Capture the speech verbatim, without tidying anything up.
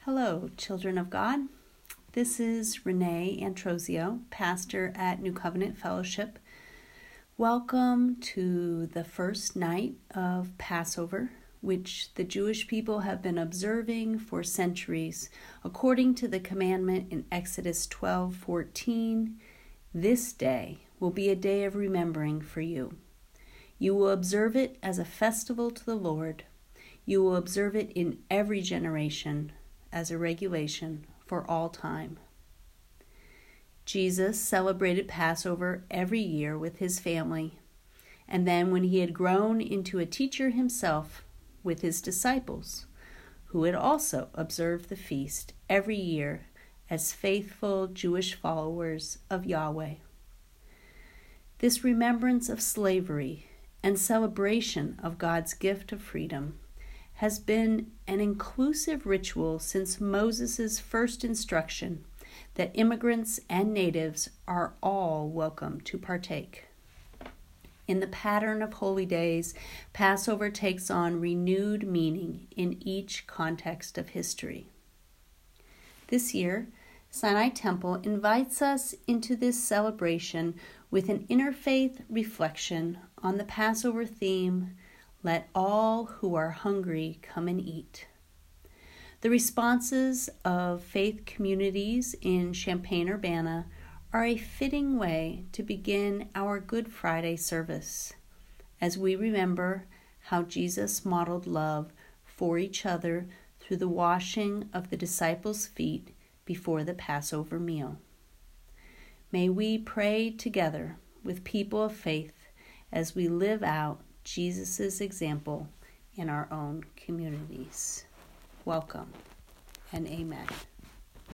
Hello, children of God. This is Renee Antrosio, pastor at New Covenant Fellowship. Welcome to the first night of Passover, which the Jewish people have been observing for centuries, according to the commandment in Exodus twelve fourteen. This day will be a day of remembering for you. You will observe it as a festival to the Lord. You will observe it in every generation as a regulation for all time. Jesus celebrated Passover every year with his family, and then when he had grown into a teacher himself with his disciples, who had also observed the feast every year as faithful Jewish followers of Yahweh. This remembrance of slavery and celebration of God's gift of freedom has been an inclusive ritual since Moses' first instruction that immigrants and natives are all welcome to partake. In the pattern of holy days, Passover takes on renewed meaning in each context of history. This year, Sinai Temple invites us into this celebration with an interfaith reflection on the Passover theme, "Let all who are hungry come and eat." The responses of faith communities in Champaign-Urbana are a fitting way to begin our Good Friday service, as we remember how Jesus modeled love for each other through the washing of the disciples' feet before the Passover meal. May we pray together with people of faith as we live out Jesus' example in our own communities. Welcome and amen.